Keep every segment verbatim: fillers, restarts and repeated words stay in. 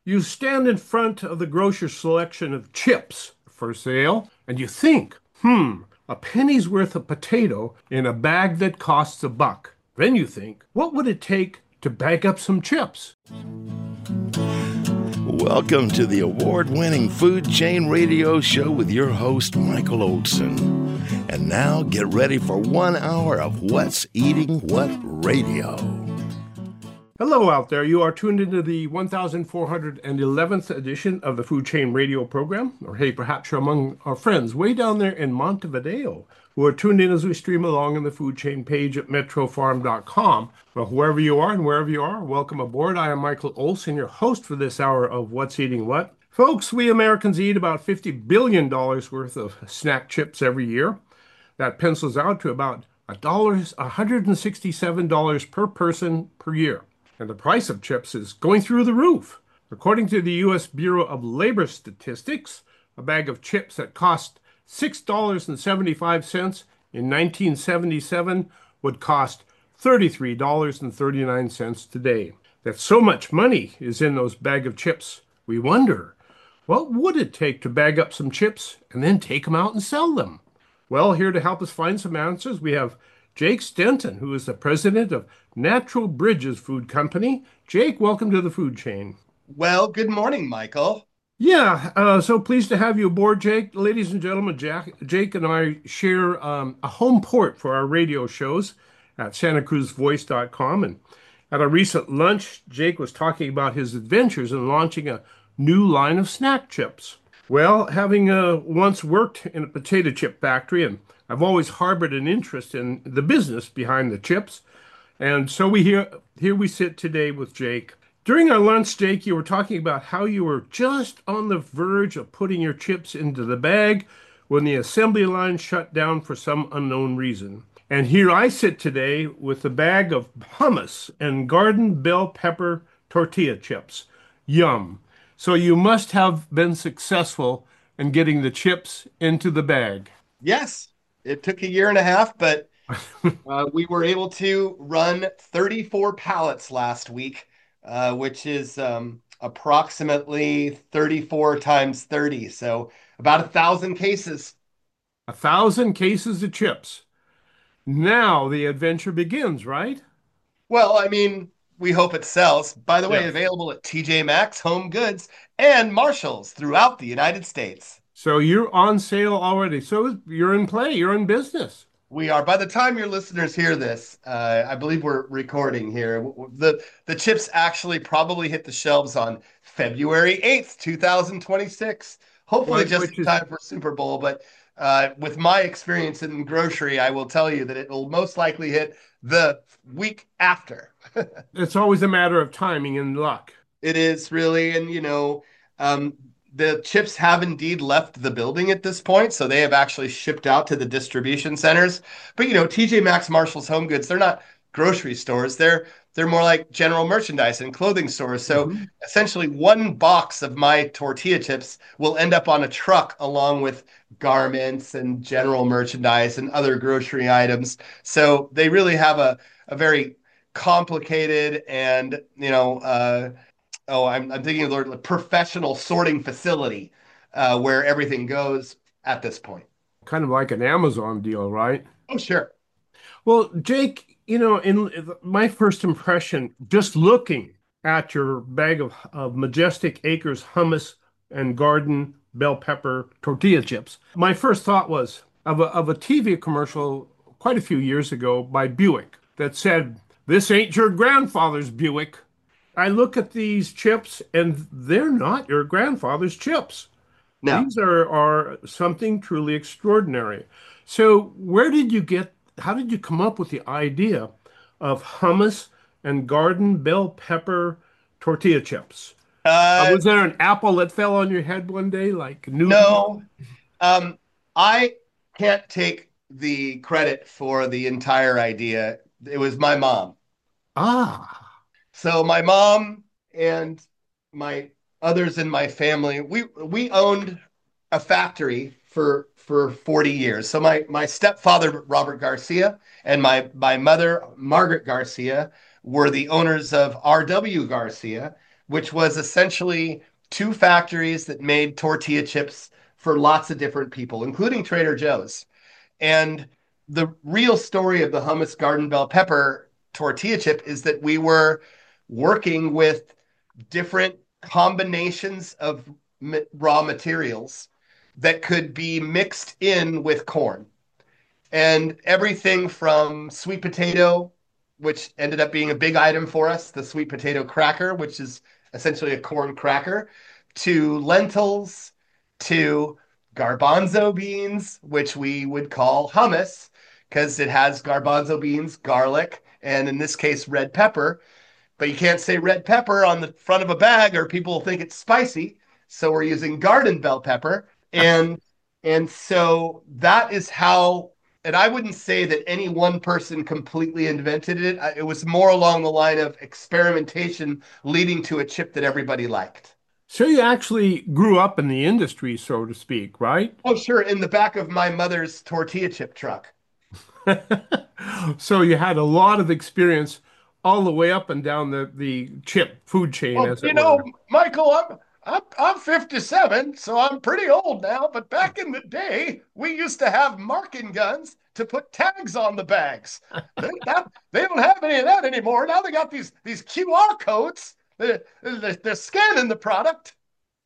You stand in front of the grocer's selection of chips for sale, and you think, hmm, a penny's worth of potato in a bag that costs a buck. Then you think, what would it take to bag up some chips? Welcome to the award-winning Food Chain Radio Show with your host, Michael Olson. And now get ready for one hour of What's Eating What Radio. Hello out there. You are tuned into the one thousand four hundred eleventh edition of the Food Chain Radio program. Or hey, perhaps you're among our friends way down there in Montevideo who are tuned in as we stream along on the Food Chain page at metro farm dot com. Well, whoever you are and wherever you are, welcome aboard. I am Michael Olson, your host for this hour of What's Eating What. Folks, we Americans eat about fifty billion dollars worth of snack chips every year. That pencils out to about one hundred sixty-seven dollars per person per year. And the price of chips is going through the roof. According to the U S Bureau of Labor Statistics, a bag of chips that cost six dollars and seventy-five cents in nineteen seventy-seven would cost thirty-three dollars and thirty-nine cents today. That so much money is in those bag of chips, we wonder, what would it take to bag up some chips and then take them out and sell them? Well, here to help us find some answers, we have Jake Stenton, who is the president of Natural Bridges Food Company. Jake, welcome to the Food Chain. Well, good morning, Michael. Yeah, uh, so pleased to have you aboard, Jake. Ladies and gentlemen, Jack, Jake and I share um, a home port for our radio shows at santa cruz voice dot com. And at a recent lunch, Jake was talking about his adventures in launching a new line of snack chips. Well, having uh, once worked in a potato chip factory, and I've always harbored an interest in the business behind the chips. And so we here here we sit today with Jake. During our lunch, Jake, you were talking about how you were just on the verge of putting your chips into the bag when the assembly line shut down for some unknown reason. And here I sit today with a bag of hummus and garden bell pepper tortilla chips. Yum. So you must have been successful in getting the chips into the bag. Yes, it took a year and a half, but uh, we were able to run thirty-four pallets last week, uh, which is um, approximately thirty-four times thirty. So about a thousand cases. A thousand cases of chips. Now the adventure begins, right? Well, I mean, we hope it sells. By the way, Yeah. available at T J Maxx, Home Goods, and Marshalls throughout the United States. So you're on sale already. So you're in play. You're in business. We are. By the time your listeners hear this, uh, I believe we're recording here. The the chips actually probably hit the shelves on February eighth, two thousand twenty-six. Hopefully Which, just which in is time for Super Bowl. But uh, with my experience in grocery, I will tell you that it will most likely hit the week after. it's always a matter of timing and luck. It is really, and you know, um, the chips have indeed left the building at this point, so they have actually shipped out to the distribution centers. But you know, T J Maxx, Marshalls, Home Goods, they're not grocery stores. They're they're more like general merchandise and clothing stores. So Mhm. essentially, one box of my tortilla chips will end up on a truck along with garments and general merchandise and other grocery items. So they really have a a very complicated and you know uh, oh, I'm, I'm thinking of the word professional sorting facility uh, where everything goes at this point. Kind of like an Amazon deal, right? Oh, sure. Well, Jake, you know, in my first impression, just looking at your bag of, of Majestic Acres hummus and garden bell pepper tortilla chips, my first thought was of a, of a T V commercial quite a few years ago by Buick that said, "This ain't your grandfather's Buick." I look at these chips and they're not your grandfather's chips. Now, These are, are something truly extraordinary. So, where did you get, how did you come up with the idea of hummus and garden bell pepper tortilla chips? Uh, uh, was there an apple that fell on your head one day, like Newton? no, um, I can't take the credit for the entire idea. It was my mom. Ah, So my mom and my others in my family, we we owned a factory for for forty years. So my my stepfather Robert Garcia and my my mother Margaret Garcia were the owners of R W Garcia, which was essentially two factories that made tortilla chips for lots of different people, including Trader Joe's. And the real story of the hummus garden bell pepper tortilla chip is that we were working with different combinations of raw materials that could be mixed in with corn. And everything from sweet potato, which ended up being a big item for us, the sweet potato cracker, which is essentially a corn cracker, to lentils, to garbanzo beans, which we would call hummus because it has garbanzo beans, garlic, and in this case, red pepper. But you can't say red pepper on the front of a bag or people will think it's spicy. So we're using garden bell pepper. And and so that is how, and I wouldn't say that any one person completely invented it. It was more along the line of experimentation leading to a chip that everybody liked. So you actually grew up in the industry, so to speak, right? Oh, sure, in the back of my mother's tortilla chip truck. So you had a lot of experience all the way up and down the, the chip food chain, Well, as you it know, were. Michael, I'm I'm I'm fifty-seven, so I'm pretty old now, but back in the day, we used to have marking guns to put tags on the bags. They, that, they don't have any of that anymore. Now they got these these Q R codes. They're, they're, they're scanning the product.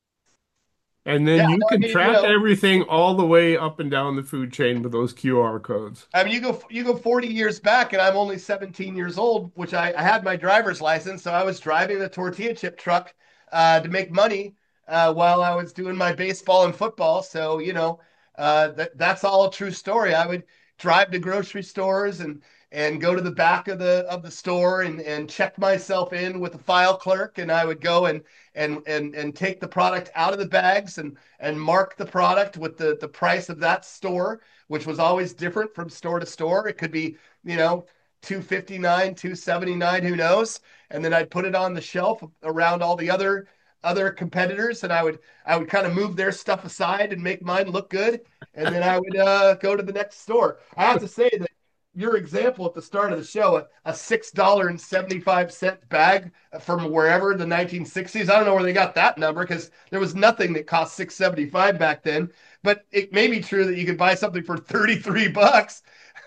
And Yeah, then you no, I can mean, you track know, everything all the way up and down the food chain with those Q R codes. I mean, you go you go forty years back, and I'm only seventeen years old, which I, I had my driver's license, so I was driving the tortilla chip truck uh, to make money uh, while I was doing my baseball and football. So you know, uh, that that's all a true story. I would drive to grocery stores and and go to the back of the of the store and and check myself in with the file clerk, and I would go and and and and take the product out of the bags and and mark the product with the the price of that store, which was always different from store to store. It could be, you know, two fifty-nine, two seventy-nine, who knows? And then I'd put it on the shelf around all the other other competitors, and I would I would kind of move their stuff aside and make mine look good. And then I would uh, go to the next store. I have to say that your example at the start of the show, a, a six dollar and seventy-five cent bag from wherever the nineteen sixties. I don't know where they got that number because there was nothing that cost six seventy-five back then. But it may be true that you could buy something for thirty-three bucks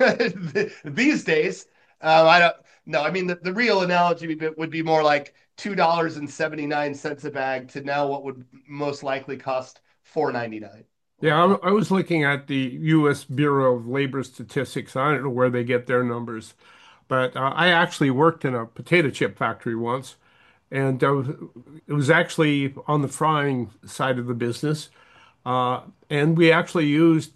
these days. Uh, I don't know. I mean, the, the real analogy would be more like two dollars and seventy-nine cents a bag to now what would most likely cost four ninety-nine. Yeah, I, I was looking at the U S Bureau of Labor Statistics. I don't know where they get their numbers, but uh, I actually worked in a potato chip factory once, and uh, it was actually on the frying side of the business. Uh, and we actually used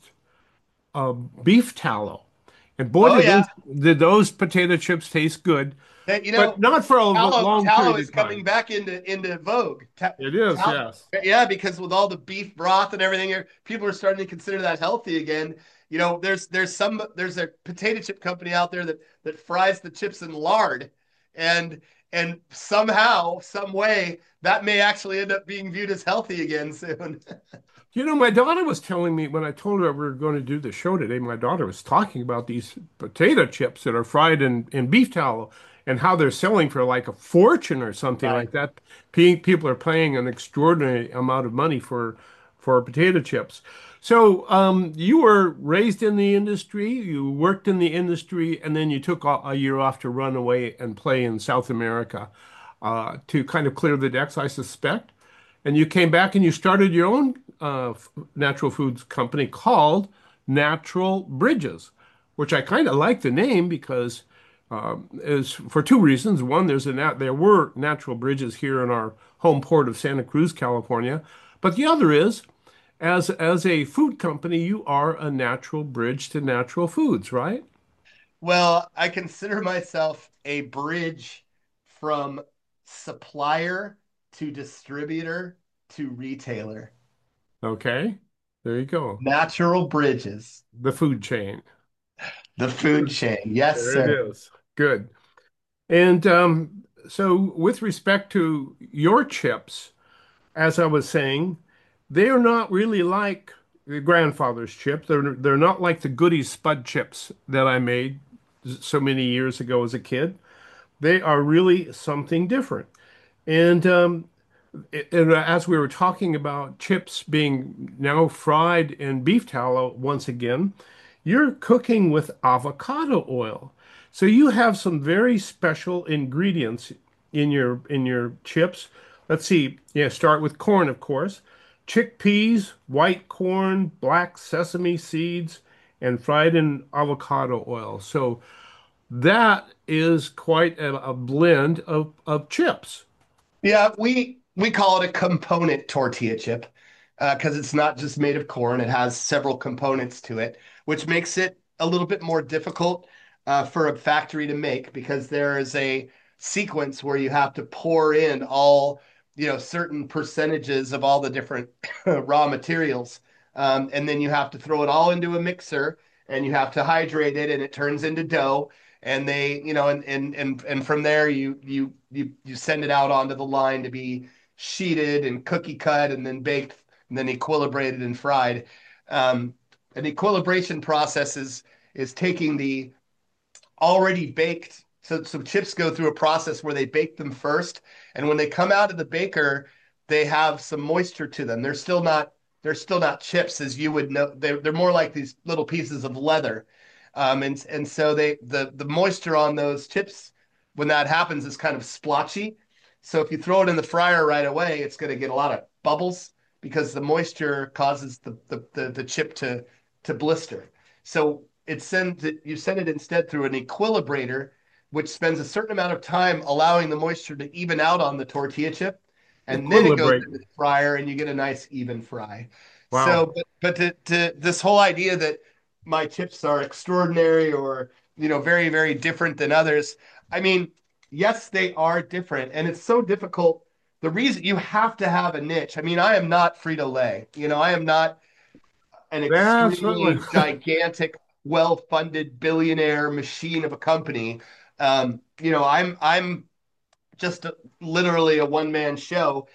uh, beef tallow. And boy, Oh did yeah, those, did those potato chips taste good, that you but know, not for a tallow long tallow period is of coming time. back into into vogue. Ta- It is, tal- yes. yeah, because with all the beef broth and everything, people are starting to consider that healthy again. You know, there's there's some there's a potato chip company out there that that fries the chips in lard, and and somehow, some way, that may actually end up being viewed as healthy again soon. You know, my daughter was telling me when I told her we were going to do the show today, my daughter was talking about these potato chips that are fried in, in beef tallow and how they're selling for like a fortune or something Right. like that. Pe- People are paying an extraordinary amount of money for for potato chips. So, um, you were raised in the industry, you worked in the industry, and then you took a, a year off to run away and play in South America, uh, to kind of clear the decks, I suspect. And you came back and you started your own uh, natural foods company called Natural Bridges, which I kind of like the name because um, is for two reasons. One, there's a nat there were natural bridges here in our home port of Santa Cruz, California, but the other is as as a food company, you are a natural bridge to natural foods, right? Well, I consider myself a bridge from supplier to distributor to retailer. Okay, there you go. Natural bridges, The food chain. the food chain. Yes, There it sir. is. Good. And um, so, with respect to your chips, as I was saying, they are not really like your grandfather's chip. They're they're not like the Goody Spud chips that I made so many years ago as a kid. They are really something different. And um, And as we were talking about chips being now fried in beef tallow once again, you're cooking with avocado oil. So you have some very special ingredients in your in your chips. Let's see. Yeah, start with corn, of course. Chickpeas, white corn, black sesame seeds, and fried in avocado oil. So that is quite a, a blend of, of chips. Yeah, we we call it a component tortilla chip because it's not just made of corn. It has several components to it, which makes it a little bit more difficult uh, for a factory to make because there is a sequence where you have to pour in all, you know, certain percentages of all the different raw materials. Um, and then you have to throw it all into a mixer and you have to hydrate it and it turns into dough and they, you know, and and and and from there you you you you send it out onto the line to be sheeted and cookie cut and then baked and then equilibrated and fried. Um, an equilibration process is is taking the already baked. So, so chips go through a process where they bake them first, and when they come out of the baker, they have some moisture to them. They're still not they're still not chips as you would know. They're they're more like these little pieces of leather, um, and and so they the the moisture on those chips when that happens is kind of splotchy. So if you throw it in the fryer right away, it's going to get a lot of bubbles because the moisture causes the the the, the chip to to blister. So it sends it, you send it instead through an equilibrator, which spends a certain amount of time allowing the moisture to even out on the tortilla chip. And then it goes Equilibrate. into the fryer and you get a nice even fry. Wow. So, but, but to, to this whole idea that my chips are extraordinary or, you know, very, very different than others. I mean, yes, they are different. And it's so difficult. The reason you have to have a niche. I mean, I am not Frito-Lay. You know, I am not an That's right. extremely gigantic, well-funded billionaire machine of a company. Um, you know, I'm I'm just a, literally a one-man show.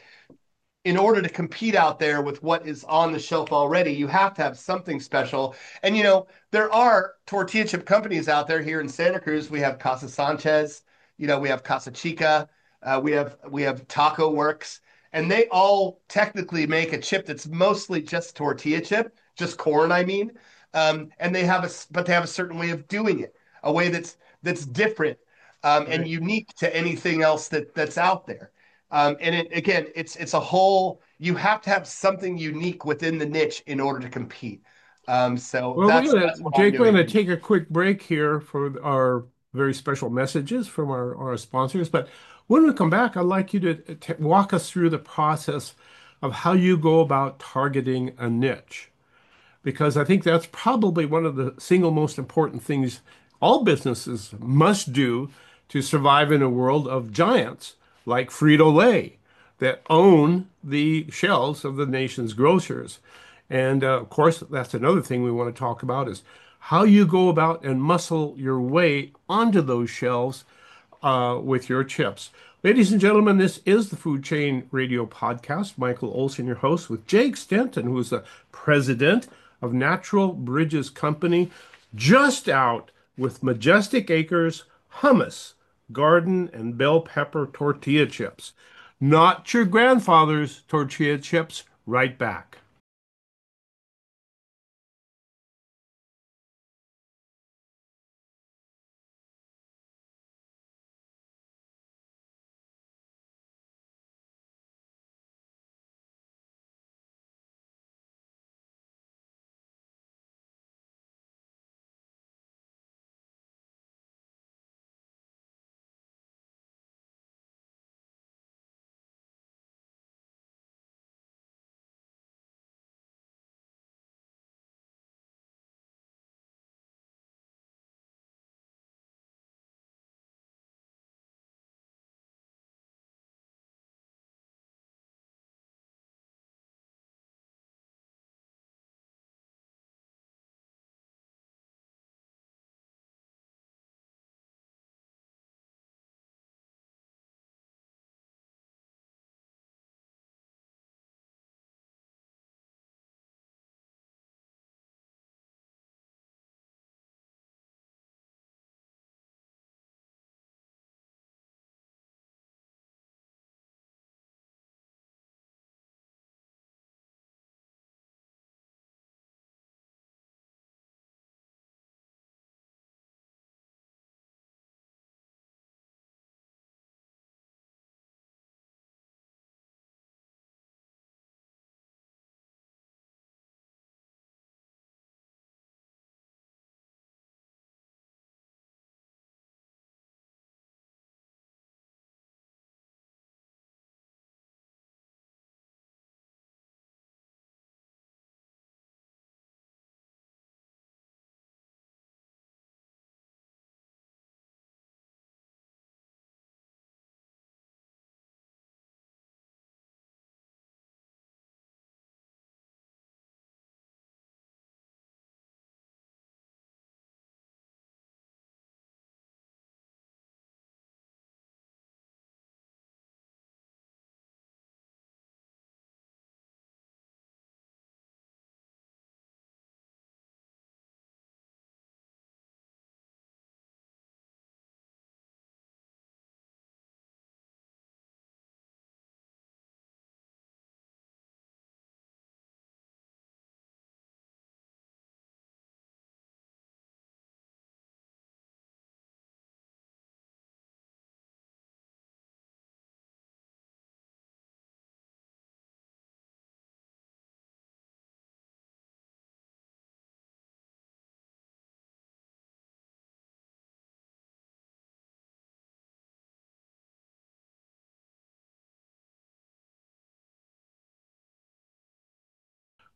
In order to compete out there with what is on the shelf already, you have to have something special. And you know, there are tortilla chip companies out there here in Santa Cruz. We have Casa Sanchez, you know, we have Casa Chica, uh, we have we have Taco Works, and they all technically make a chip that's mostly just tortilla chip, just corn, I mean. Um, and they have a but they have a certain way of doing it, a way that's that's different um, and Right. unique to anything else that that's out there. Um, and it, again, it's it's a whole. You have to have something unique within the niche in order to compete. Um, so Well, we're that's gonna, that's what I'm Jake, we're doing. gonna take a quick break here for our very special messages from our, our sponsors. But when we come back, I'd like you to t walk us through the process of how you go about targeting a niche, because I think that's probably one of the single most important things all businesses must do to survive in a world of giants like Frito-Lay that own the shelves of the nation's grocers. And uh, of course, that's another thing we want to talk about is how you go about and muscle your way onto those shelves uh, with your chips. Ladies and gentlemen, this is the Food Chain Radio Podcast. Michael Olson, your host, with Jake Stanton, who is the president of Natural Bridges Company, just out with Majestic Acres hummus, garden, and bell pepper tortilla chips. Not your grandfather's tortilla chips. Right back.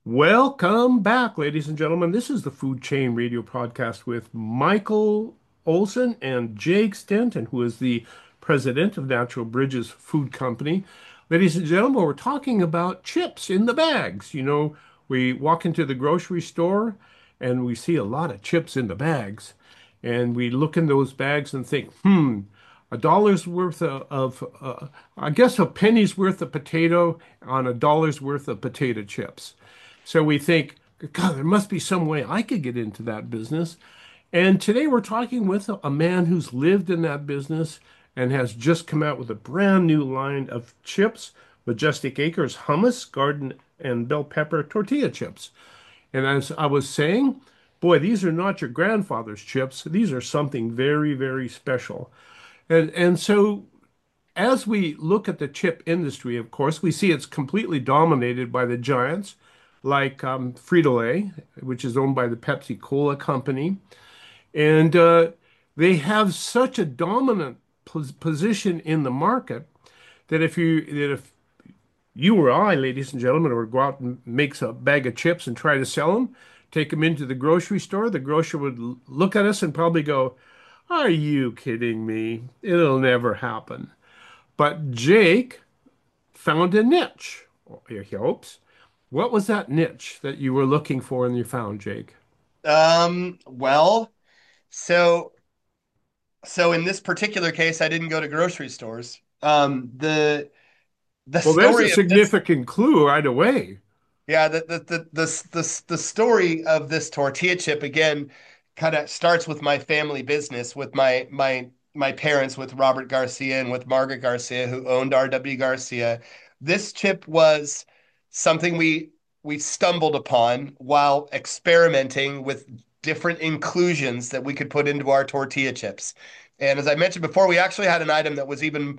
Welcome back, ladies and gentlemen. This is the Food Chain Radio Podcast with Michael Olson and Jake Stanton, who is the president of Natural Bridges Food Company. Ladies and gentlemen, we're talking about chips in the bags. You know, we walk into the grocery store and we see a lot of chips in the bags, and we look in those bags and think, hmm, a dollar's worth of, of uh, I guess a penny's worth of potato on a dollar's worth of potato chips. So we think, God, there must be some way I could get into that business. And today we're talking with a, a man who's lived in that business and has just come out with a brand new line of chips, Majestic Acres hummus, garden and bell pepper tortilla chips. And as I was saying, boy, these are not your grandfather's chips. These are something very, very special. And and so as we look at the chip industry, of course, we see it's completely dominated by the giants like um, Frito-Lay, which is owned by the Pepsi Cola company. And uh, they have such a dominant pos position in the market that if you that if you or I, ladies and gentlemen, were to go out and make a bag of chips and try to sell them, take them into the grocery store, the grocer would l- look at us and probably go, "Are you kidding me? It'll never happen." But Jake found a niche, he hopes. What was that niche that you were looking for and you found, Jake? Um, well, so so in this particular case, I didn't go to grocery stores. Um, the the Well, there's a story of this, significant clue right away. yeah, the the the the the, the story of this tortilla chip again kind of starts with my family business with my my my parents, with Robert Garcia and with Margaret Garcia, who owned R W Garcia. This chip was something we we stumbled upon while experimenting with different inclusions that we could put into our tortilla chips. And as I mentioned before, we actually had an item that was even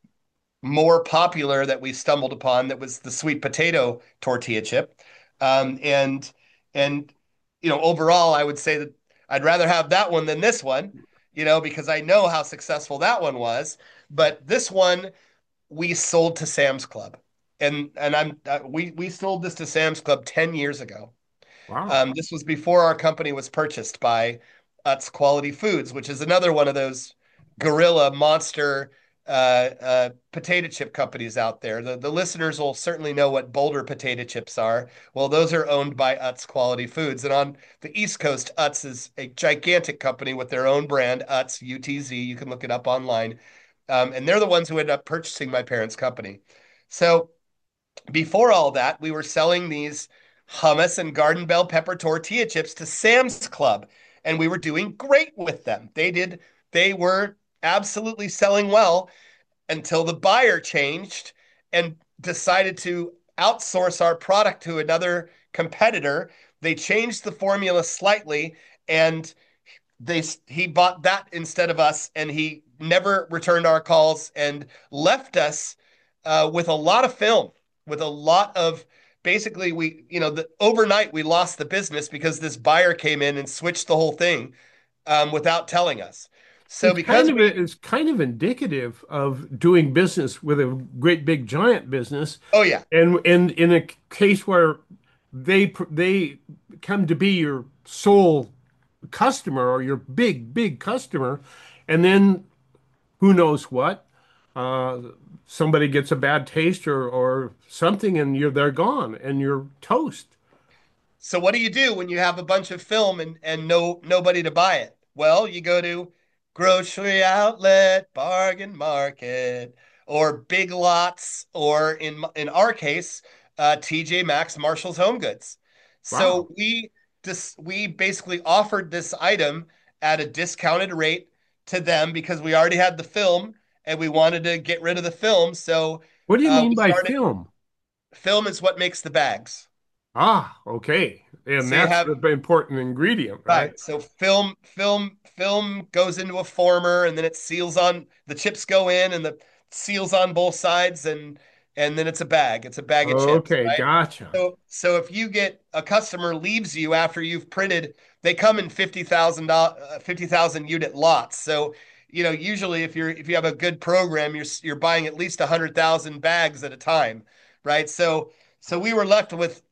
more popular that we stumbled upon that was the sweet potato tortilla chip. Um, and and you know, overall, I would say that I'd rather have that one than this one, you know, because I know how successful that one was. But this one we sold to Sam's Club, and and I'm uh, we we sold this to Sam's Club ten years ago. Wow. Um, this was before our company was purchased by Utz Quality Foods, which is another one of those gorilla monster uh, uh, potato chip companies out there. The, the listeners will certainly know what Boulder potato chips are. Well, those are owned by Utz Quality Foods. And on the East Coast, Utz is a gigantic company with their own brand, Utz, U T Z. You can look it up online. Um, and they're the ones who ended up purchasing my parents' company. So before all that, we were selling these hummus and garden bell pepper tortilla chips to Sam's Club, and we were doing great with them. They did, they were absolutely selling well until the buyer changed and decided to outsource our product to another competitor. They changed the formula slightly, and they he bought that instead of us, and he never returned our calls and left us uh, with a lot of film, with a lot of basically we you know the overnight we lost the business because this buyer came in and switched the whole thing um, without telling us. So It's kind because of we it's kind of indicative of doing business with a great big giant business, oh yeah. and and in a case where they pr- they come to be your sole customer or your big big customer, and then who knows what, uh, somebody gets a bad taste or or something, and you're they're gone and you're toast. So what do you do when you have a bunch of film and and no nobody to buy it? Well, you go to grocery outlet, bargain market, or Big Lots, or in in our case, uh, T J Maxx, Marshall's Home Goods. Wow. So we just we basically offered this item at a discounted rate to them because we already had the film and we wanted to get rid of the film. So What do you uh, mean we by started. film? Film is what makes the bags. Ah, okay. And So you that's have the important ingredient, right? right. So film, film, film goes into a former, and then it seals on. The chips go in, and the seals on both sides, and and then it's a bag. It's a bag of chips, Okay, right? gotcha. So so if you get a customer leaves you after you've printed, they come in fifty thousand uh, fifty thousand unit lots. So you know usually if you're if you have a good program, you're you're buying at least a hundred thousand bags at a time, right? So so we were left with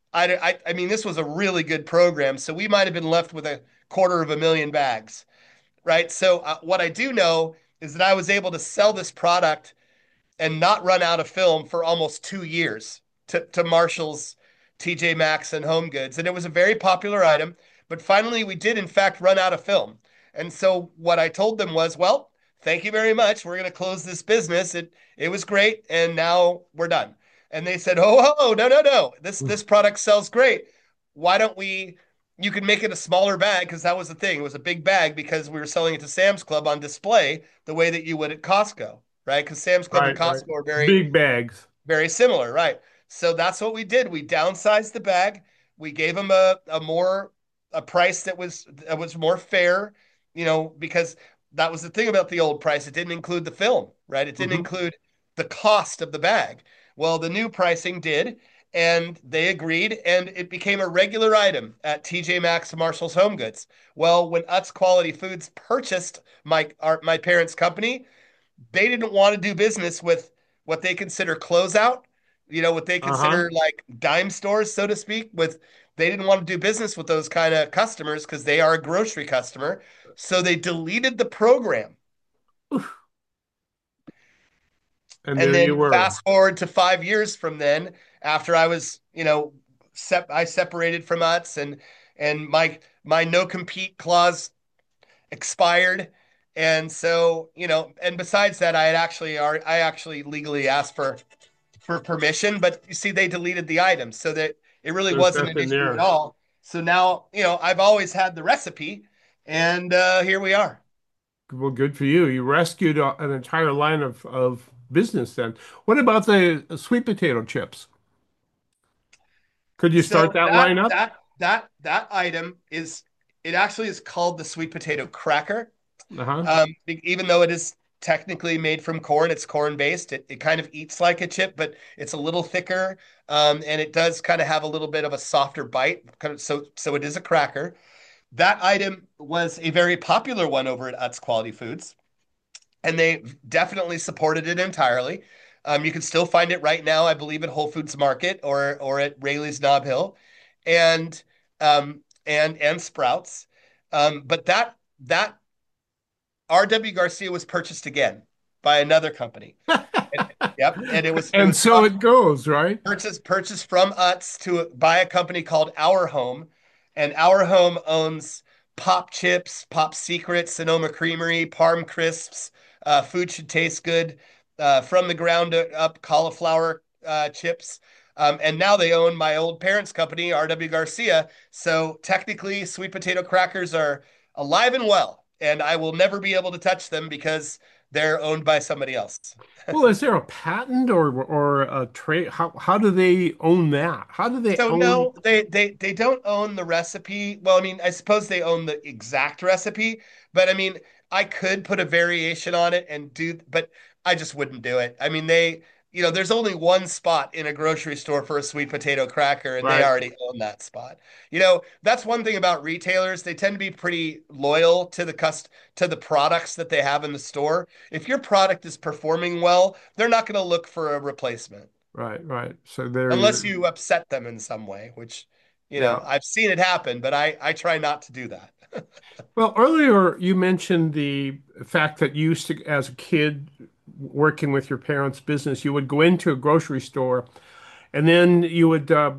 I, I, I mean, this was a really good program, so we might have been left with a quarter of a million bags, right? So uh, what I do know is that I was able to sell this product and not run out of film for almost two years to, to Marshall's, T J Maxx, and Home Goods. And it was a very popular item. But finally, we did, in fact, run out of film. And so what I told them was, well, thank you very much. We're going to close this business. It, it was great. And now we're done. And they said, oh, oh, no, no, no. This, this product sells great. Why don't we? You can make it a smaller bag because that was the thing. It was a big bag because we were selling it to Sam's Club on display the way that you would at Costco, right? Because Sam's Club and Right, right. Costco are very, Big bags. very similar, right? So that's what we did. We downsized the bag. We gave them a, a more a price that was that was more fair, you know, because that was the thing about the old price. It didn't include the film, right? It didn't Hmm. include the cost of the bag. Well, the new pricing did, and they agreed, and it became a regular item at T J Maxx and Marshall's Home Goods. Well, when Utz Quality Foods purchased my our, my parents' company, they didn't want to do business with what they consider closeout, you know, what they Uh-huh. consider like dime stores, so to speak. With They didn't want to do business with those kind of customers because they are a grocery customer. So they deleted the program. And And there you then were. fast forward to five years from then, after I was, you know, sep- I separated from Utz and and my my no compete clause expired. And so, you know, and besides that, I had actually are I actually legally asked for for permission, but you see, they deleted the items so that it really There's wasn't an nothing issue at there. all. So now, you know, I've always had the recipe, and uh, here we are. Well, good for you. You rescued a, an entire line of, of business then. What about the sweet potato chips? Could you start So that that line up? that that that item is it actually is called the sweet potato cracker. Uh-huh. Um, e- even though it is technically made from corn, it's corn based. It, it kind of eats like a chip, but it's a little thicker, um, and it does kind of have a little bit of a softer bite. Kind of, so so it is a cracker. That item was a very popular one over at Utz Quality Foods, and they definitely supported it entirely. Um, you can still find it right now, I believe, at Whole Foods Market or or at Rayleigh's Nob Hill, and um, and and Sprouts. Um, but that that R W Garcia was purchased again by another company. And, yep, and it was it And was so it goes, right? purchased purchased from Utz to buy a company called Our Home, and Our Home owns Pop Chips, Pop Secrets, Sonoma Creamery, Parm Crisps, uh, Food Should Taste Good, uh, from the ground up cauliflower uh, chips. Um, and now they own my old parents' company, R W Garcia. So technically, sweet potato crackers are alive and well, and I will never be able to touch them because they're owned by somebody else. Well, is there a patent or or a trade? How how do they own that? How do they So own? no, they they they don't own the recipe. Well, I mean, I suppose they own the exact recipe, but I mean, I could put a variation on it and do, but I just wouldn't do it. I mean, they, you know, there's only one spot in a grocery store for a sweet potato cracker, and they Right, already own that spot. You know, that's one thing about retailers. They tend to be pretty loyal to the cust to the products that they have in the store. If your product is performing well, they're not going to look for a replacement right, right. So there unless you, you upset them in some way, which, you know, yeah. I've seen it happen, but I I try not to do that. Well, earlier you mentioned the fact that you used to, as a kid, working with your parents' business, you would go into a grocery store and then you would uh,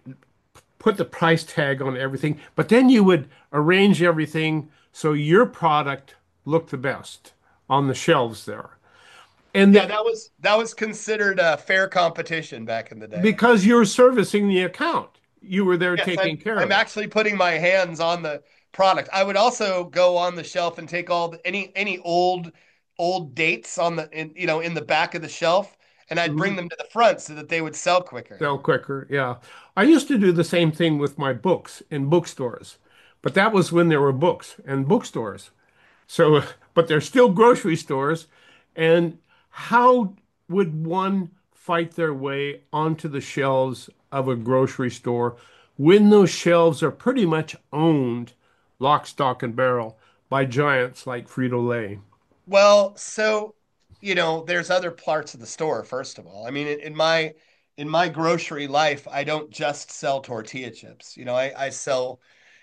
put the price tag on everything, but then you would arrange everything so your product looked the best on the shelves there. And Yeah, the, that was that was considered a fair competition back in the day. because you're servicing the account, you were there Yes, taking I'm care I'm of it. actually putting my hands on the product. I would also go on the shelf and take all the, any any old old dates on the in, you know, in the back of the shelf, and I'd bring Mhm. them to the front so that they would sell quicker. Sell quicker. Yeah. I used to do the same thing with my books in bookstores, but that was when there were books and bookstores. So, but they're still grocery stores. And how would one fight their way onto the shelves of a grocery store when those shelves are pretty much owned, lock, stock, and barrel, by giants like Frito-Lay? Well, so, you know, there's other parts of the store, first of all. I mean, in, in my in my grocery life, I don't just sell tortilla chips. You know, I, I sell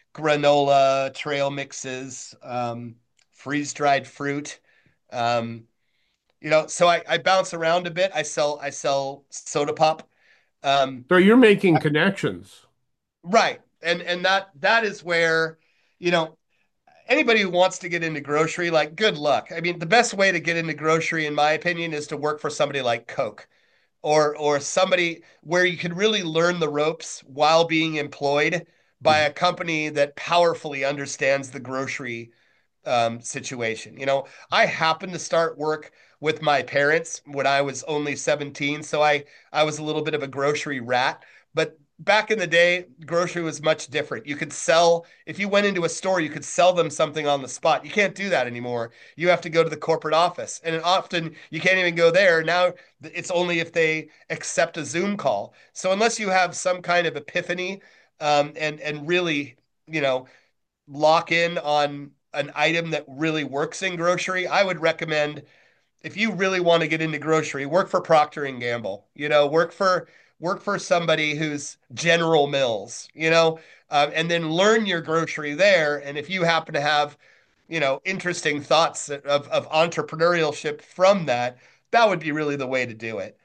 granola, trail mixes, um, freeze-dried fruit. Um, you know, so I, I bounce around a bit. I sell I sell soda pop. Um, So you're making connections. right. And and that that is where, you know, anybody who wants to get into grocery, like good luck. I mean, the best way to get into grocery, in my opinion, is to work for somebody like Coke or or somebody where you can really learn the ropes while being employed by a company that powerfully understands the grocery um, situation. You know, I happened to start work with my parents when I was only seventeen, so I I was a little bit of a grocery rat. But back in the day, grocery was much different. You could sell, if you went into a store, you could sell them something on the spot. You can't do that anymore. You have to go to the corporate office, and often you can't even go there. Now it's only if they accept a Zoom call. So unless you have some kind of epiphany um, and and really, you know, lock in on an item that really works in grocery, I would recommend, if you really want to get into grocery, work for Procter and Gamble. You know, work for work for somebody who's General Mills. You know, uh, and then learn your grocery there. And if you happen to have, you know, interesting thoughts of of entrepreneurship from that, that would be really the way to do it.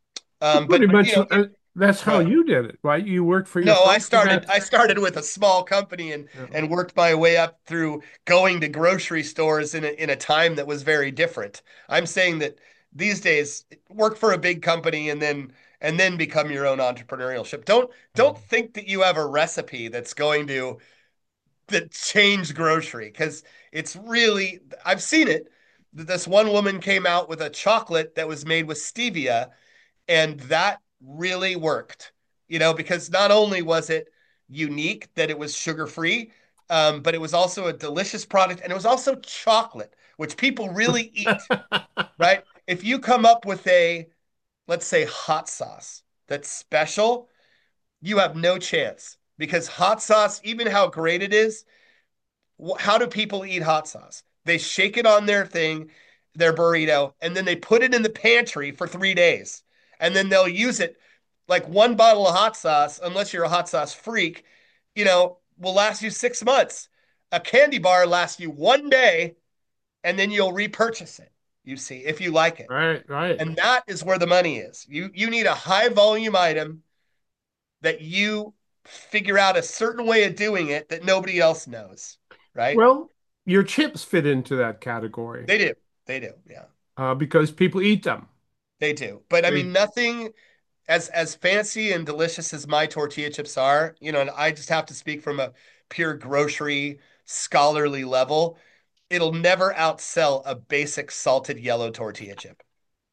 Um, Pretty but but you much know, uh, that's how go ahead. you did it, right? You worked for your No, I folks and started that's I started with a small company and yeah. and worked my way up through going to grocery stores in a, in a time that was very different. I'm saying that these days work for a big company and then and then become your own entrepreneurship. Don't don't think that you have a recipe that's going to that change grocery because it's really, I've seen it. This one woman came out with a chocolate that was made with stevia, and that really worked, you know, because not only was it unique that it was sugar free, um, but it was also a delicious product and it was also chocolate, which people really eat, right? If you come up with a, let's say, hot sauce that's special, you have no chance because hot sauce, even how great it is, how do people eat hot sauce? They shake it on their thing, their burrito, and then they put it in the pantry for three days. And then they'll use it like one bottle of hot sauce, unless you're a hot sauce freak, you know, will last you six months. A candy bar lasts you one day, and then you'll repurchase it, you see, if you like it. Right, right. And that is where the money is. You you need a high volume item that you figure out a certain way of doing it that nobody else knows, right? Well, your chips fit into that category They do. They do. Yeah. uh, because people eat them. They do. But I They, mean, nothing as as fancy and delicious as my tortilla chips are, you know, and I just have to speak from a pure grocery scholarly level. It'll never outsell a basic salted yellow tortilla chip.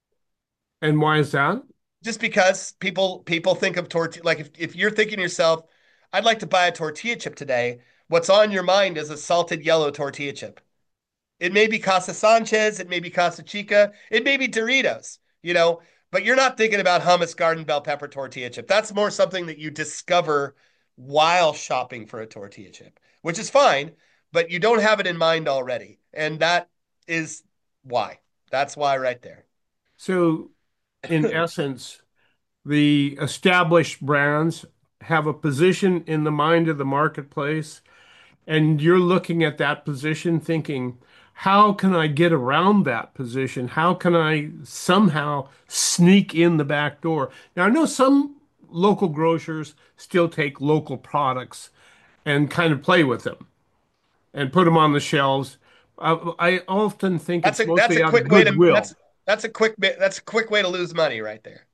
and why is that? Just because people people think of tortilla, like if, if you're thinking to yourself, I'd like to buy a tortilla chip today, what's on your mind is a salted yellow tortilla chip. It may be Casa Sanchez, it may be Casa Chica, it may be Doritos, you know, but you're not thinking about hummus garden bell pepper tortilla chip. That's more something that you discover while shopping for a tortilla chip, which is fine, but you don't have it in mind already. And that is why. That's why right there. So, in essence, the established brands have a position in the mind of the marketplace, and you're looking at that position thinking, how can I get around that position? How can I somehow sneak in the back door? Now, I know some local grocers still take local products and kind of play with them and put them on the shelves. I, I often think That's it's a that's a mostly out of quick way to goodwill. that's that's a quick bit that's a quick way to lose money right there.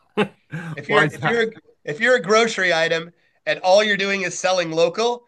If you're Why is if that? you're if you're a grocery item and all you're doing is selling local,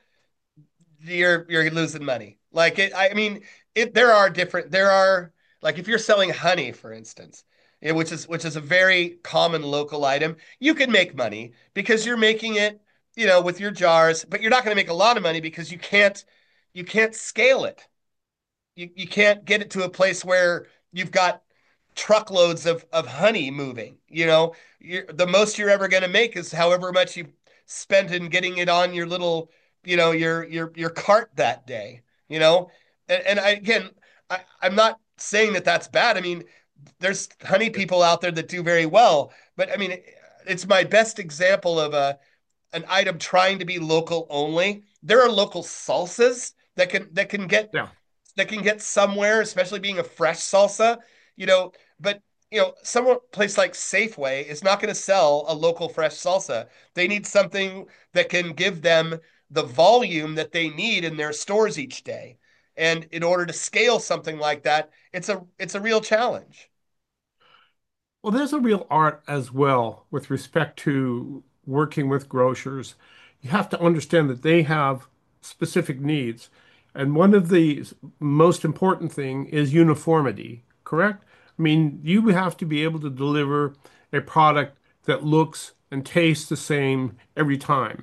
you're you're losing money. Like it, I mean, it. There are different. There are like if you're selling honey, for instance, yeah, which is which is a very common local item, you can make money because you're making it, you know, with your jars, but you're not going to make a lot of money because you can't you can't scale it. You you can't get it to a place where you've got truckloads of of honey moving. You know, you're, the most you're ever going to make is however much you spent in getting it on your little, you know, your your your cart that day. You know, and, and I, again, I, I'm not saying that that's bad. I mean, there's honey people out there that do very well, but I mean, it's my best example of a an item trying to be local only. There are local salsas that can that can get Yeah. that can get somewhere, especially being a fresh salsa, you know, but you know, some place like Safeway is not going to sell a local fresh salsa. They need something that can give them the volume that they need in their stores each day. And in order to scale something like that, it's a it's a real challenge. Well, there's a real art as well with respect to working with grocers. You have to understand that they have specific needs. And one of the most important thing is uniformity, correct? I mean, you have to be able to deliver a product that looks and tastes the same every time.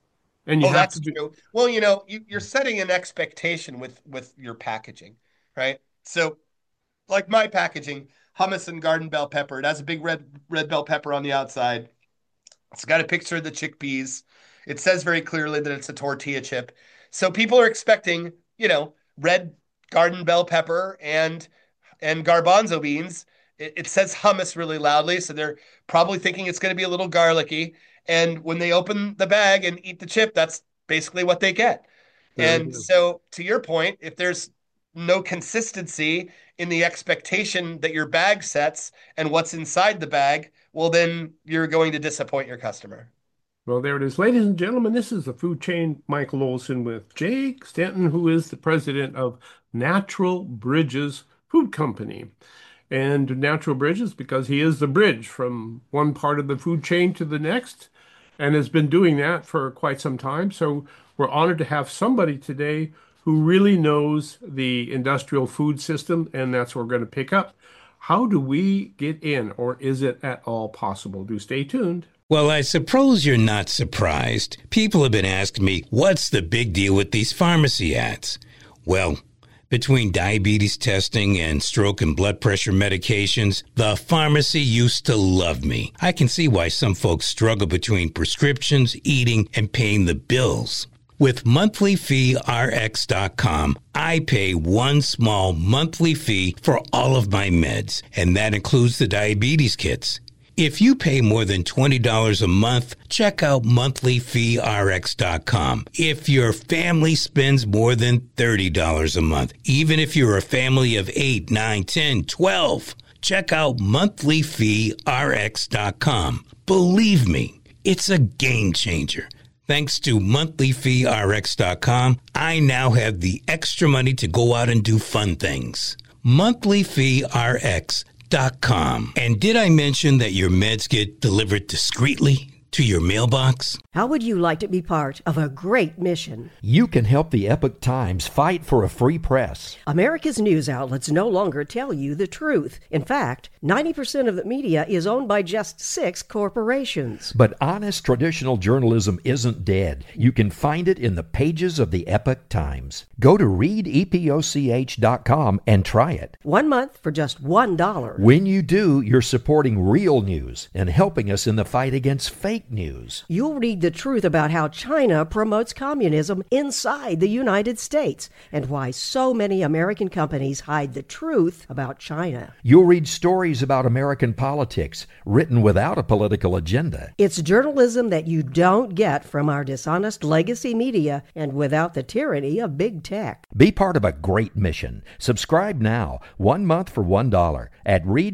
And you Oh, have that's to be, true. Well, you know, you, you're setting an expectation with with your packaging, right? So, like my packaging, hummus and garden bell pepper. It has a big red red bell pepper on the outside. It's got a picture of the chickpeas. It says very clearly that it's a tortilla chip. So people are expecting, you know, red garden bell pepper and and garbanzo beans. It, it says hummus really loudly, so they're probably thinking it's going to be a little garlicky. And when they open the bag and eat the chip, that's basically what they get. there it And is. so, to your point, if there's no consistency in the expectation that your bag sets and what's inside the bag, well, then you're going to disappoint your customer. Well, there it is. Ladies and gentlemen, this is the food chain Michael Olson with Jake Stanton, who is the president of Natural Bridges Food Company. And Natural Bridges, because he is the bridge from one part of the food chain to the next, and has been doing that for quite some time. So we're honored to have somebody today who really knows the industrial food system, and that's what we're going to pick up. How do we get in, or is it at all possible? Do stay tuned. Well, I suppose you're not surprised. People have been asking me, what's the big deal with these pharmacy ads? Well, between diabetes testing and stroke and blood pressure medications, the pharmacy used to love me. I can see why some folks struggle between prescriptions, eating, and paying the bills. With monthly fee R X dot com, I pay one small monthly fee for all of my meds, and that includes the diabetes kits. If you pay more than twenty dollars a month, check out monthly fee R X dot com. If your family spends more than thirty dollars a month, even if you're a family of eight, nine, ten, twelve, check out monthly fee R X dot com. Believe me, it's a game changer. Thanks to monthly fee R X dot com, I now have the extra money to go out and do fun things. monthly fee R X dot com. And did I mention that your meds get delivered discreetly to your mailbox? How would you like to be part of a great mission? You can help the Epoch Times fight for a free press. America's news outlets no longer tell you the truth. In fact, ninety percent of the media is owned by just six corporations. But honest traditional journalism isn't dead. You can find it in the pages of the Epoch Times. Go to read epoch dot com and try it. One month for just one dollar. When you do, you're supporting real news and helping us in the fight against fake news. You'll read the truth about how China promotes communism inside the United States and why so many American companies hide the truth about China. You'll read stories about American politics written without a political agenda. It's journalism that you don't get from our dishonest legacy media and without the tyranny of big tech. Be part of a great mission. Subscribe now, one month for one dollar at read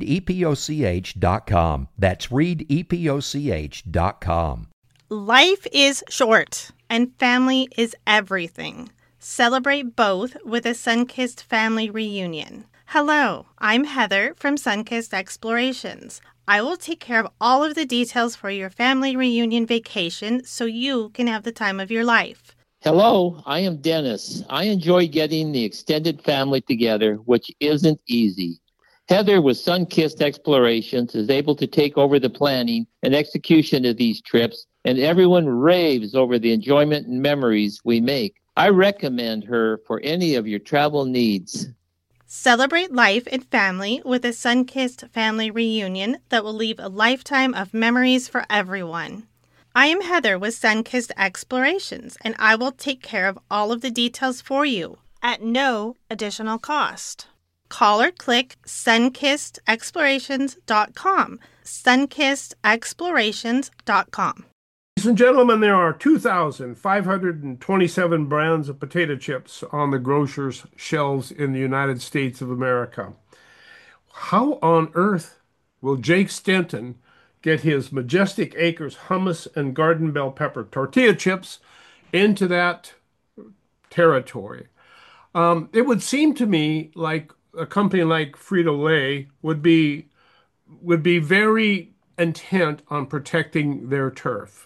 epoch dot com. That's read epoch dot com. Life is short, and family is everything. Celebrate both with a Sunkissed family reunion. Hello, I'm Heather from Sunkissed Explorations. I will take care of all of the details for your family reunion vacation so you can have the time of your life. Hello, I am Dennis. I enjoy getting the extended family together, which isn't easy. Heather with Sunkissed Explorations is able to take over the planning and execution of these trips, and everyone raves over the enjoyment and memories we make. I recommend her for any of your travel needs. Celebrate life and family with a Sunkissed family reunion that will leave a lifetime of memories for everyone. I am Heather with Sunkissed Explorations, and I will take care of all of the details for you at no additional cost. Call or click sunkissed explorations dot com. sunkissed explorations dot com. Ladies and gentlemen, there are two thousand five hundred twenty-seven brands of potato chips on the grocer's shelves in the United States of America. How on earth will Jake Stenton get his Majestic Acres hummus and garden bell pepper tortilla chips into that territory? Um, it would seem to me like a company like Frito-Lay would be would be very intent on protecting their turf.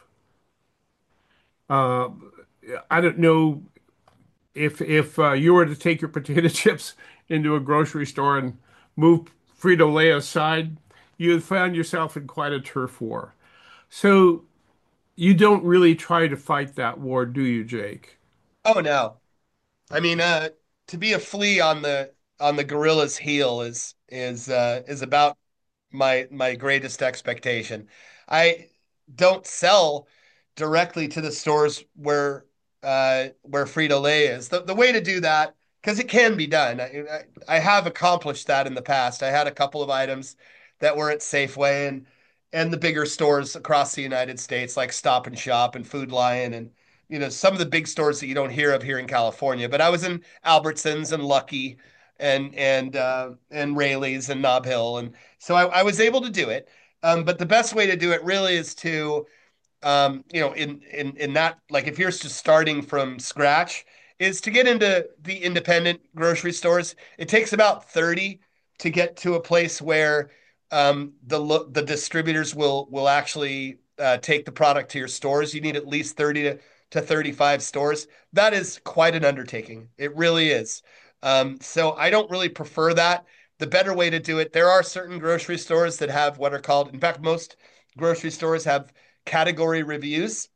Uh, I don't know if if uh, you were to take your potato chips into a grocery store and move Frito-Lay aside, you'd find yourself in quite a turf war. So you don't really try to fight that war, do you, Jake? Oh no. I mean, uh, to be a flea on the on the gorilla's heel is is uh, is about my my greatest expectation. I don't sell directly to the stores where uh, where Frito-Lay is. The the way to do that, because it can be done. I, I I have accomplished that in the past. I had a couple of items that were at Safeway and and the bigger stores across the United States, like Stop and Shop and Food Lion, and you know some of the big stores that you don't hear of here in California. But I was in Albertsons and Lucky and and uh, and Rayleigh's and Nob Hill, and so I, I was able to do it. Um, but the best way to do it really is to um, you know, in in in that, like if you're just starting from scratch, is to get into the independent grocery stores. It takes about thirty to get to a place where um, the lo- the distributors will will actually uh, take the product to your stores. You need at least thirty to to thirty-five stores. That is quite an undertaking. It really is. Um, so I don't really prefer that. The better way to do it, there are certain grocery stores that have what are called, in fact, most grocery stores have category reviews.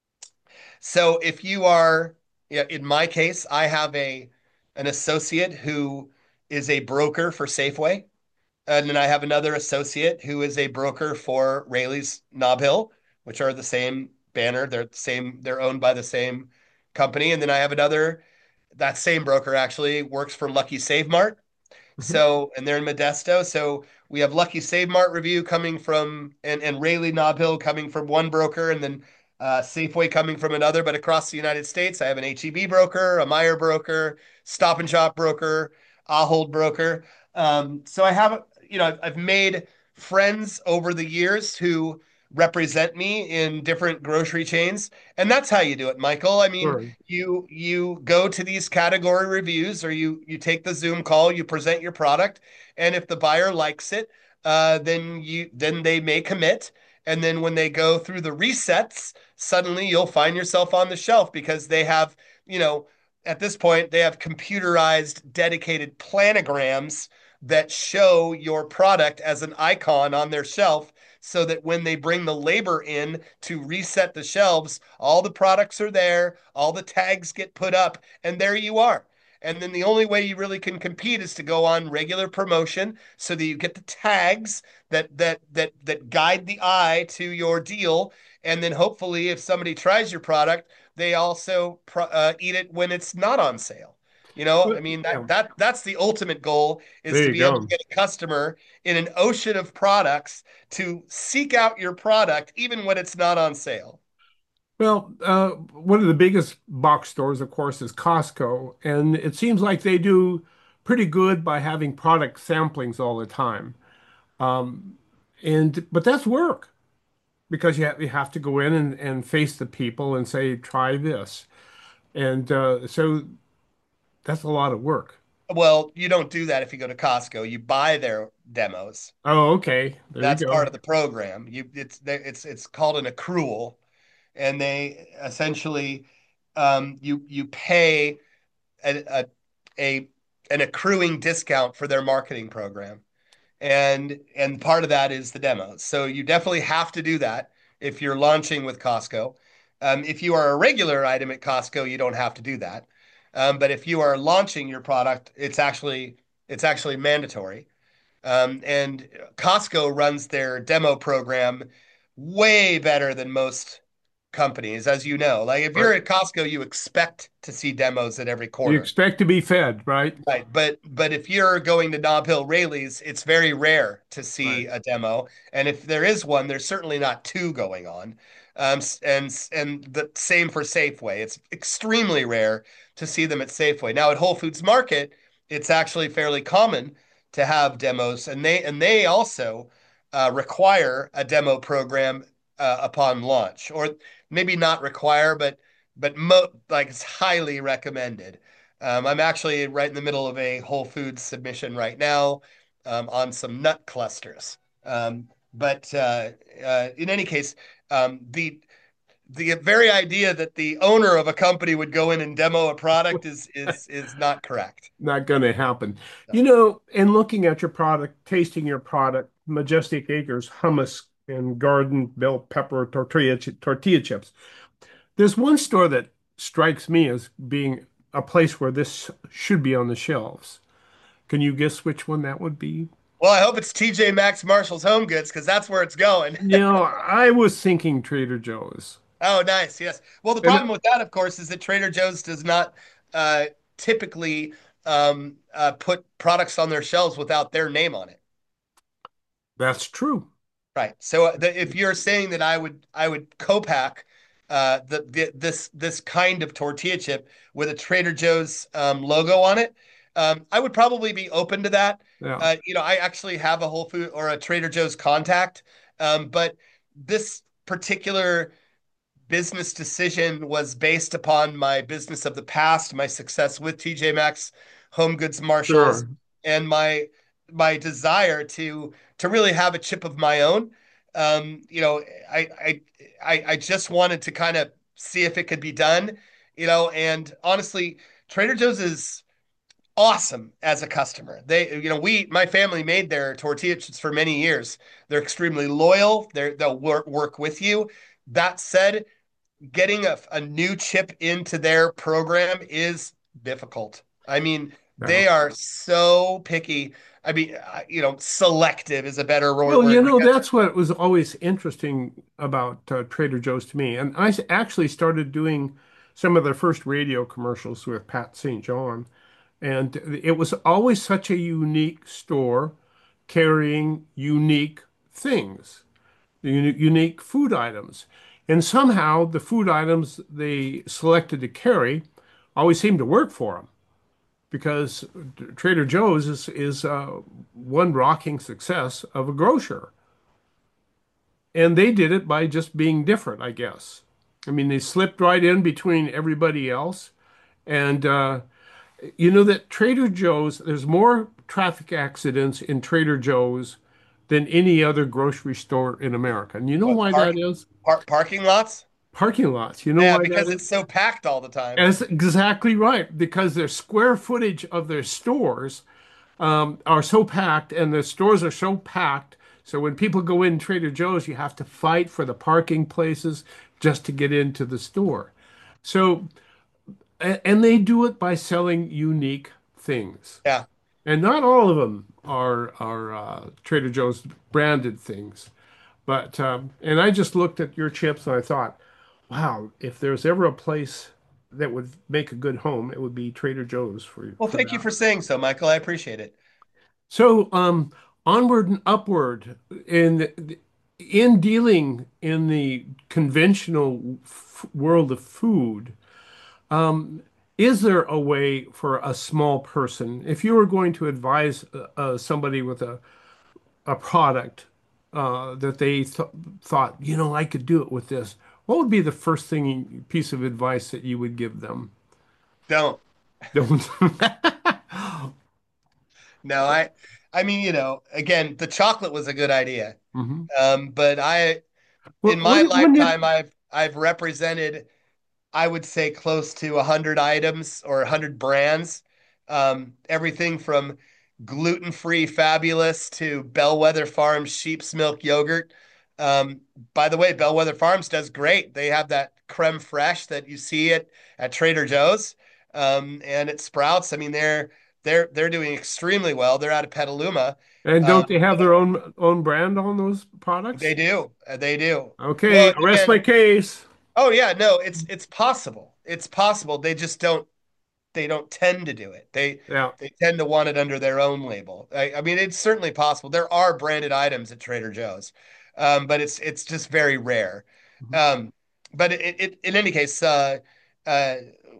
So if you are, yeah, in my case, I have a an associate who is a broker for Safeway, and then I have another associate who is a broker for Rayleigh's Nob Hill, which are the same banner. They're the same, they're owned by the same company. And then I have another, that same broker actually works for Lucky Save Mart. So, and they're in Modesto. So we have Lucky Save Mart review coming from, and, and Rayleigh Nob Hill coming from one broker, and then uh, Safeway coming from another. But across the United States, I have an H E B broker, a Meijer broker, Stop and Shop broker, Ahold broker. Um, so I have, you know, I've, I've made friends over the years who represent me in different grocery chains, and that's how you do it, Michael. I mean, Sure. you you go to these category reviews, or you you take the Zoom call, you present your product, and if the buyer likes it, uh, then you then they may commit, and then when they go through the resets, suddenly you'll find yourself on the shelf because they have, you know, at this point they have computerized dedicated planograms that show your product as an icon on their shelf, so that when they bring the labor in to reset the shelves, all the products are there, all the tags get put up, and there you are. And then the only way you really can compete is to go on regular promotion so that you get the tags that that that that guide the eye to your deal. And then hopefully if somebody tries your product, they also uh, eat it when it's not on sale. You know, I mean, that, Yeah, that that's the ultimate goal, is there to you be able to go. get a customer in an ocean of products to seek out your product even when it's not on sale. Well, uh, one of the biggest box stores, of course, is Costco, and it seems like they do pretty good by having product samplings all the time. Um, and but that's work because you have, you have to go in and, and face the people and say, try this. And uh, so that's a lot of work. Well, you don't do that if you go to Costco. You buy their demos. Oh, okay. There you That's part go. of the program. You it's it's it's called an accrual, and they essentially um, you you pay a, a a an accruing discount for their marketing program. and and part of that is the demos. So you definitely have to do that if you're launching with Costco. Um, if you are a regular item at Costco, you don't have to do that. Um, but if you are launching your product, it's actually it's actually mandatory. Um, and Costco runs their demo program way better than most companies, as you know. Like if you're at Costco, you expect to see demos at every You corner. expect to be fed, right? Right. But but if you're going to Nob Hill Rayleigh's, it's very rare to see Right. a demo. And if there is one, there's certainly not two going on. Um, and and the same for Safeway. It's extremely rare to see them at Safeway. Now at Whole Foods Market, it's actually fairly common to have demos, and they and they also uh, require a demo program uh, upon launch, or maybe not require, but but mo like it's highly recommended. Um, I'm actually right in the middle of a Whole Foods submission right now um, on some nut clusters. Um, but uh, uh, in any case, um, the the very idea that the owner of a company would go in and demo a product is is is not correct. Not going to happen. You know, in looking at your product, tasting your product, Majestic Acres hummus and garden bell pepper tortilla tortilla chips. There's one store that strikes me as being a place where this should be on the shelves. Can you guess which one that would be? Well, I hope it's T J Maxx Marshall's Home Goods because that's where it's going. You know, I was thinking Trader Joe's. Oh, nice. Yes. Well, the And problem with that, of course, is that Trader Joe's does not uh, typically um, uh, put products on their shelves without their name on it. that's true. Right. So uh, the, if you're saying that I would I would co-pack uh, the, the this this kind of tortilla chip with a Trader Joe's um, logo on it, um, I would probably be open to that. Yeah. Uh, you know, I actually have a Whole Food or a Trader Joe's contact, um, but this particular business decision was based upon my business of the past, my success with T J Maxx, Home Goods, Marshalls, Sure. and my my desire to to really have a chip of my own. Um, you know, I I I, I just wanted to kind of see if it could be done. You know, and honestly, Trader Joe's is awesome as a customer. They, you know, we, my family made their tortilla chips for many years. They're extremely loyal. They're, they'll work work with you. That said, getting a, a new chip into their program is difficult. I mean, they Yeah. are so picky. I mean, I- you know, selective is a better word. Well, you word know, because- that's what was always interesting about uh, Trader Joe's to me. And I s- actually started doing some of their first radio commercials with Pat Saint John. And it was always such a unique store carrying unique things, uni- unique food items. And somehow the food items they selected to carry always seemed to work for them because Trader Joe's is, is uh, one rocking success of a grocer. And they did it by just being different, I guess. I mean, they slipped right in between everybody else. And uh, you know that Trader Joe's, there's more traffic accidents in Trader Joe's than any other grocery store in America. And you know What, why park- that is? par- parking lots? Parking lots. You know Yeah, why because that it's is? so packed all the time. That's exactly right. Because their square footage of their stores um, are so packed, and the stores are so packed. So when people go in Trader Joe's, you have to fight for the parking places just to get into the store. So, a- and they do it by selling unique things. Yeah. And not all of them are are uh, Trader Joe's branded things. But um, and I just looked at your chips and I thought, wow, if there's ever a place that would make a good home, it would be Trader Joe's for Well, for thank you that. for saying so, Michael. I appreciate it. So, um, onward and upward in in dealing in the conventional f world of food, um, is there a way for a small person, if you were going to advise uh, uh, somebody with a a product uh, that they th thought, you know, I could do it with this, what would be the first thing piece of advice that you would give them? Don't. Don't. No, I I mean, you know, again, the chocolate was a good idea. Mhm. Um, but I Well, in my when, when did, lifetime I've I've represented I would say close to one hundred items or one hundred brands. Um, everything from gluten-free fabulous to Bellwether Farms sheep's milk yogurt. Um, by the way, Bellwether Farms does great. They have that creme fraiche that you see at, at Trader Joe's um, and at Sprouts. I mean, they're they're they're doing extremely well. They're out of Petaluma. and Uh, don't they have their own own brand on those products? they do. Uh, They do. Okay, Well, rest again, my case. Oh yeah, no, it's it's possible. It's possible. They just don't they don't tend to do it. They Yeah, they tend to want it under their own label. I, I mean, it's certainly possible. There are branded items at Trader Joe's, um, but it's it's just very rare. mhm, Um, but it, it, in any case, uh, uh,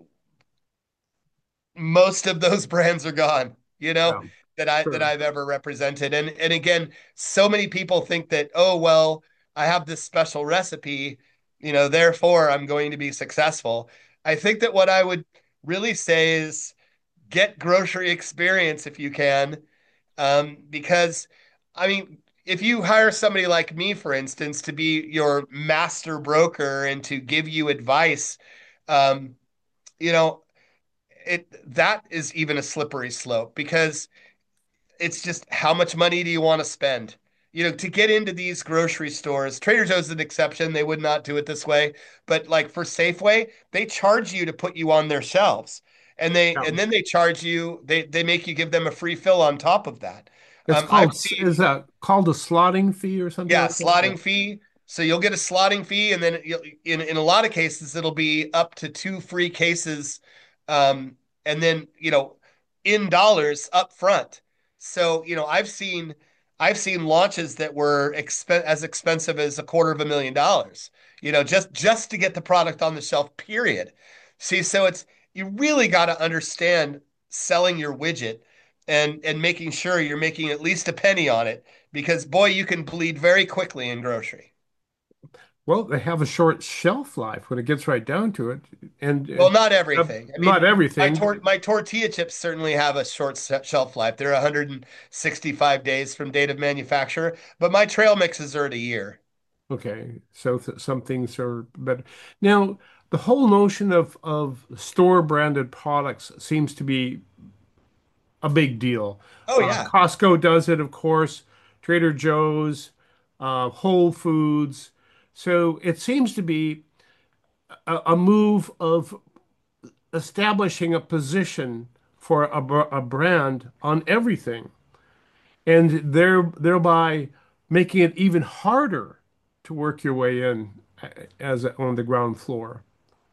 most of those brands are gone, you know, yeah, that I that sure. I've ever represented. And and again, so many people think that, oh, well, I have this special recipe, you know, therefore I'm going to be successful. I think that what I would really say is get grocery experience if you can. Um, because I mean, if you hire somebody like me, for instance, to be your master broker and to give you advice, um, you know, it that is even a slippery slope because it's just how much money do you want to spend? You know, to get into these grocery stores, Trader Joe's is an exception. They would not do it this way. But like for Safeway, they charge you to put you on their shelves. And they Yeah. and then they charge you, they they make you give them a free fill on top of that. It's Um, I've called, seen, is that called a slotting fee or something yeah, like that? Yeah. slotting fee. So you'll get a slotting fee, and then you'll, in in a lot of cases it'll be up to two free cases, um, and then you know in dollars up front. So you know I've seen I've seen launches that were exp as expensive as a quarter of a million dollars. You know just just to get the product on the shelf. Period. See, so it's you really got to understand selling your widget and and making sure you're making at least a penny on it because boy, you can bleed very quickly in grocery. Well, they have a short shelf life when it gets right down to it, Well, and not uh, everything. I not mean, my everything. tor my tortilla chips certainly have a short shelf life. They're one hundred sixty-five days from date of manufacture, but my trail mixes are at a year. Okay, so th some things are better. Now, the whole notion of of store branded products seems to be a big deal. Oh Uh, yeah. Costco does it, of course, Trader Joe's, uh, Whole Foods. So it seems to be a, a move of establishing a position for a, br- a brand on everything, and there thereby making it even harder to work your way in uh, as on the ground floor.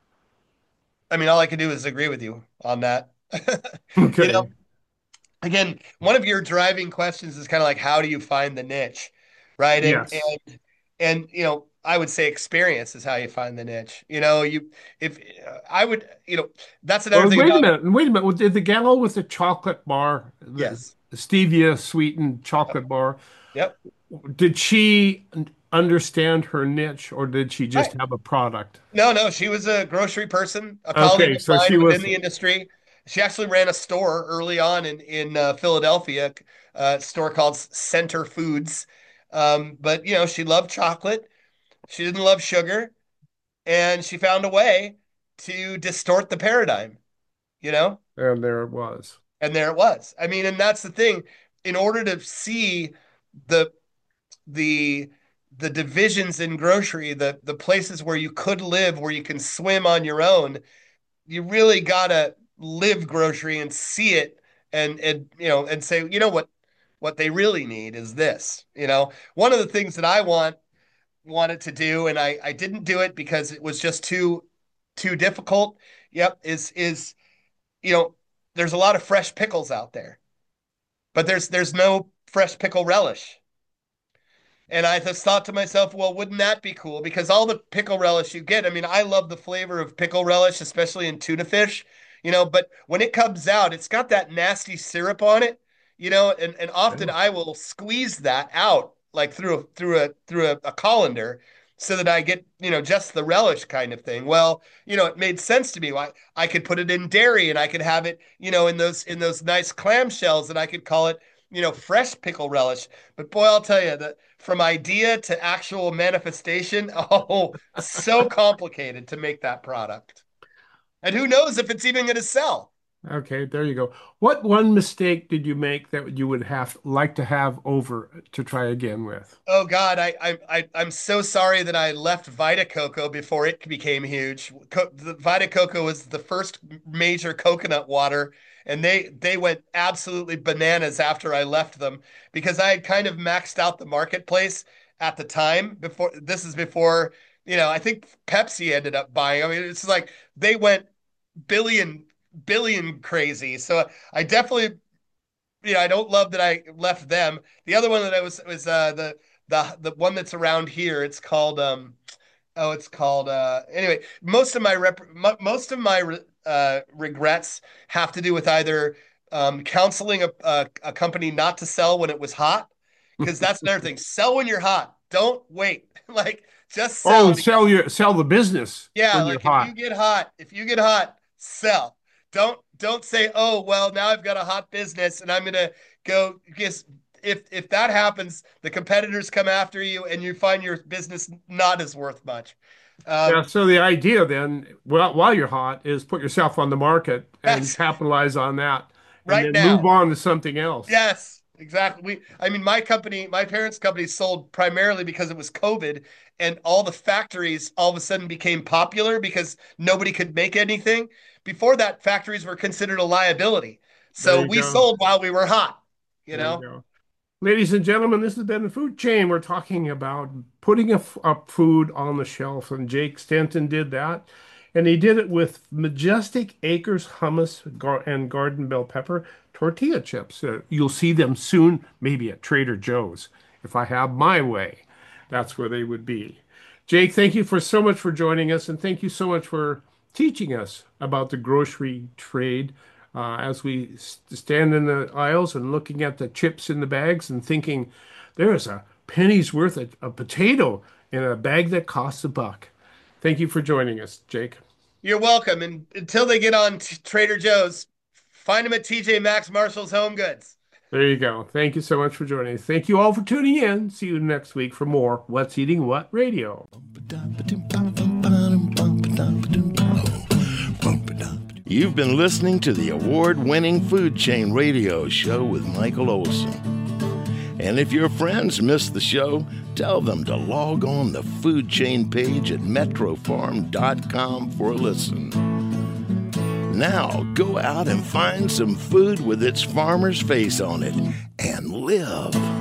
I mean, all I can do is agree with you on that. You know, Okay. again, one of your driving questions is kind of like, how do you find the niche, right? And Yes. and and you know, I would say experience is how you find the niche. You know, you if uh, I would, you know, that's another Well, thing wait a about minute. Wait a minute. Did the gal with the chocolate bar, the yes. stevia sweetened chocolate bar, Yep. did she understand her niche or did she just Right. have a product? No, no, she was a grocery person, a colleague Okay, of so mine she within was, the industry. She actually ran a store early on in in uh, Philadelphia, a store called Center Foods. Um, but you know, she loved chocolate. She didn't love sugar, and she found a way to distort the paradigm, you know? and there it was. And there it was. I mean, and that's the thing. In order to see the the the divisions in grocery, the the places where you could live, where you can swim on your own, you really gotta live grocery and see it and and you know and say, you know what what they really need is this. You know, one of the things that I want wanted to do, and I I didn't do it because it was just too too difficult. Yep, is is you know, there's a lot of fresh pickles out there, but there's there's no fresh pickle relish. And I just thought to myself, well, wouldn't that be cool? Because all the pickle relish you get, I mean, I love the flavor of pickle relish, especially in tuna fish, you know, but when it comes out, it's got that nasty syrup on it, you know, and, and often Yeah. I will squeeze that out like through a through a through a, a colander so that I get, you know, just the relish kind of thing. Well, you know, it made sense to me. Why I could put it in dairy and I could have it, you know, in those in those nice clamshells and I could call it, you know, fresh pickle relish. But boy, I'll tell you that from idea to actual manifestation, oh, so complicated to make that product. And who knows if it's even going to sell? Okay, there you go. What one mistake did you make that you would have like to have over to try again with? Oh God, I, I, I, I'm so sorry that I left Vita Coco before it became huge. Co the Vita Coco was the first major coconut water, and they they went absolutely bananas after I left them because I had kind of maxed out the marketplace at the time. Before this is before you know, I think Pepsi ended up buying. I mean, it's like they went billion, billion crazy. So I definitely, you know, I don't love that I left them. The other one that I was was uh, the the the one that's around here. It's called um, oh, it's called uh. Anyway, most of my rep, most of my uh, regrets have to do with either um, counseling a, a a company not to sell when it was hot, because that's another thing. Sell when you're hot. Don't wait. Like just sell. Oh, sell your sell the business. Yeah, when like you're if hot. you get hot, if you get hot, sell. Don't don't say, oh well, now I've got a hot business and I'm gonna go. Because if if that happens, the competitors come after you and you find your business not as worth much. Um, Yeah, so the idea then, well, while you're hot, is put yourself on the market and Yes. capitalize on that, and Right then now. move on to something else. Yes, exactly. We, I mean, my company, my parents' company sold primarily because it was COVID, and all the factories all of a sudden became popular because nobody could make anything. Before that, factories were considered a liability. There So you we go. sold while we were hot, you There know? go. Ladies and gentlemen, this has been the Food Chain. We're talking about putting a f- up food on the shelf, and Jake Stanton did that. And he did it with Majestic Acres hummus gar- and garden bell pepper tortilla chips. Uh, you'll see them soon, maybe at Trader Joe's. If I have my way, that's where they would be. Jake, thank you for so much for joining us, and thank you so much for teaching us about the grocery trade. Uh, as we s- stand in the aisles and looking at the chips in the bags and thinking, there's a penny's worth of a potato in a bag that costs a buck. Thank you for joining us, Jake. You're welcome. And until they get on t- Trader Joe's, find them at T J Maxx, Marshall's Home Goods. There you go. Thank you so much for joining us. Thank you all for tuning in. See you next week for more What's Eating What Radio. You've been listening to the award-winning Food Chain Radio Show with Michael Olson. And if your friends missed the show, tell them to log on the Food Chain page at metro farm dot com for a listen. Now, go out and find some food with its farmer's face on it and live.